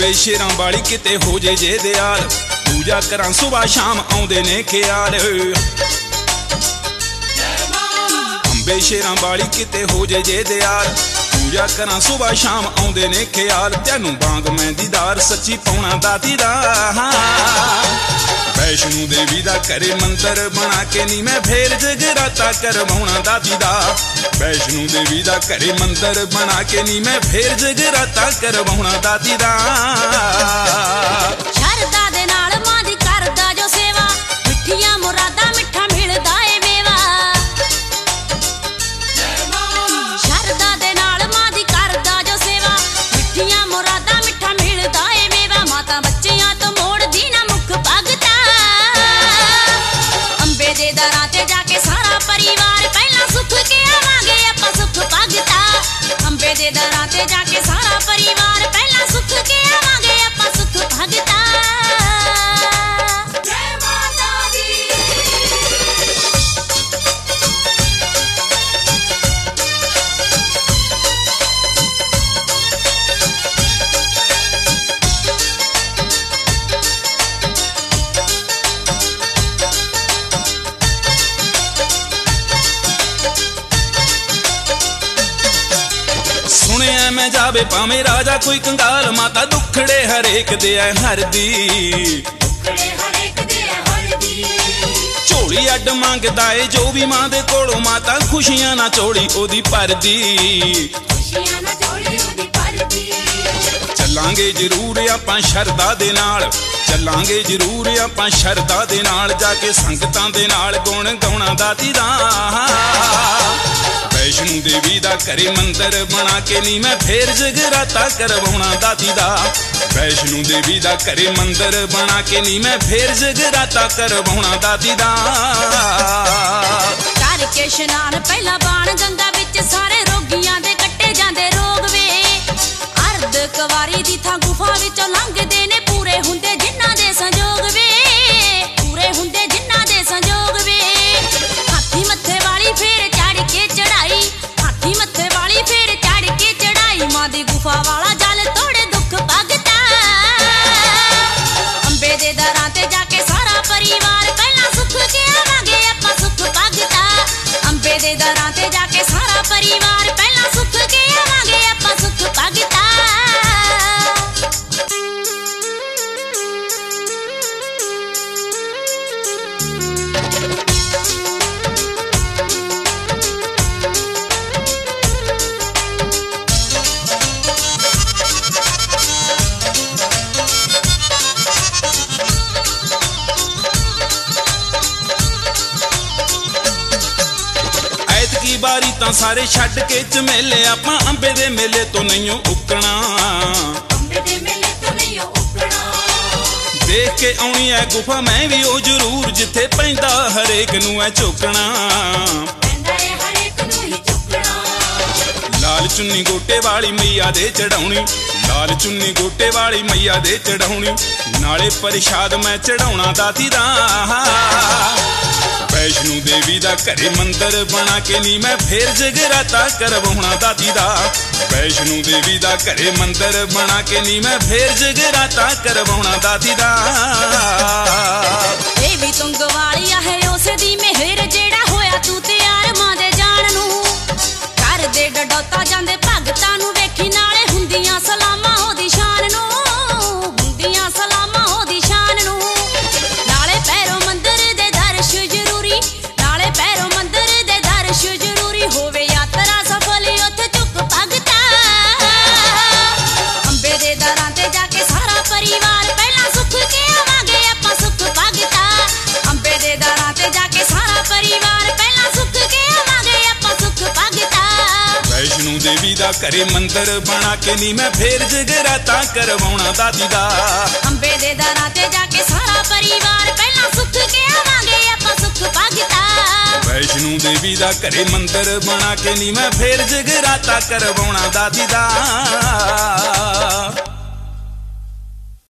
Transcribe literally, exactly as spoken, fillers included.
ਅੰਬੇ ਸ਼ੇਰਾਂ ਵਾਲੀ ਕਿਤੇ ਹੋ ਜੇ ਜੇ ਦਿਆਲ पूजा करा सुबह शाम आउंदे ने ख्याल अंबे शेरां वाली किते हो जे जे दयाल पूजा करा सुबह शाम आउंदे ने ख्याल तैनू बांग मैं दीदार सच्ची पाउणा दाती दा वैष्णो देवी दा करे मंदिर बना के नी मैं फेर जगराता करवाउणा दाती दा वैष्णो देवी दा करे मंदिर बना के नी मैं फेर जगराता करवाउणा दाती दा शरदा दे नाल मां दी करदा जो सेवा मिठियां मुरादा मिठा मिलदा ए मेवा शरदा दे नाल मां दी करदा जो सेवा मिठियां मुरादा मिठा मिलदा ए मेवा माता बच्चियां तो मोड़ दी ना मुख भगता अंबे दे दरां ते जाके सारा परिवार पहला सुख के आवांगे आपां सुख भगता अंबे दे दरां ते जाके सारा परिवार पहला सुख के आवांगे आपां सुख भगता सुनिया मैं जावे पावे राजा कोई कंगाल माता दुखड़े हरेक दे हरदी झोली अड मंगदा है जो भी मां दे कोलों माता खुशियां ना चोड़ी ओदी भरदी चलांगे जरूर आपां शरदा दे नाल चलांगे जरूर आपां शरदा दे नाल जाके संगतां दे नाल गुण गाउणा दाती दा वैष्णो देवी दा करे मंदिर बना के नी मैं फेर जगराता करवाउणा दाती दा वैष्णो देवी दा करे मंदिर बना के नी मैं फेर जगराता करवाउणा दाती दा करके स्नान पहला बाण गंगा विच सारे रोगियां दे कट्टे जांदे रोग वे अर्ध कवारी दी थां गुफा विचों लंघदे ने पूरे हुंदे जिन्हां दे संजोग वे पूरे हुंदे जिन्हां दे संजोग वे हाथी मत्थे वाली फेर चढ़ के चढ़ाई हाथी मत्थे वाली फेर चढ़ के चढ़ाई मां दी गुफा वाला जल तोड़े दुख भगता अंबे दे दरां ते जाके सारा परिवार पहला सुख के आवांगे आपां सुख भगता अंबे दे दरां ते जाके सारा परिवार पहला सुख के आवांगे आपां सुख भगता बारी तां सारे छड्ड के झमेले आपां अंबे दे मेले तो नहीं उकणा देख के आउणी है गुफा मैं भी ओ जरूर जिथे पैंदा हरेक नूं है झुकणा लाल चुन्नी गोटे वाली मैया दे चढ़ाउणी लाल चुन्नी गोटे वाली मैया दे चढ़ाउणी नाले प्रसाद मैं चढ़ाउणा दाती दा वैष्णो देवी दा करे मंदिर बना के नी मैं फेर जगराता करवाउणा दाती दा वैष्णो देवी दा करे मंदिर बना के नी मैं फेर जगराता करवाउणा दाती दा देवी तुंग वाली है उस दी मेहर जेड़ा होया तू तैयार मां दे जान नू कर दे डडौता जांदे भगतां नू वेखी नाले हुंदियां सलामां ओदी शान नू हुंदियां सलामां ओदी शान नू नाले पैरों मंदिर दे दर्श जरूरी नाले पैरों मंदिर दे दर्श जरूरी होवे यात्रा सफल उत्थे चुक भगता अंबे दे दरां ते जाके सारा परिवार पहला सुख के आवांगे आपां सुख भगता अंबे दे दरां ते जाके सारा परिवार पहला सुख के आवांगे आपां सुख भगता वैष्णो देवी दा करे मंदिर बना के नी मैं फेर जगराता करवाउणा दाती दा अंबे दे दरां ते जाके सारा परिवार पहला सुख के आवांगे आपां सुख भगता वैष्णो देवी दा करे मंदिर बना के नी मैं फेर जगराता करवाउणा दाती दा।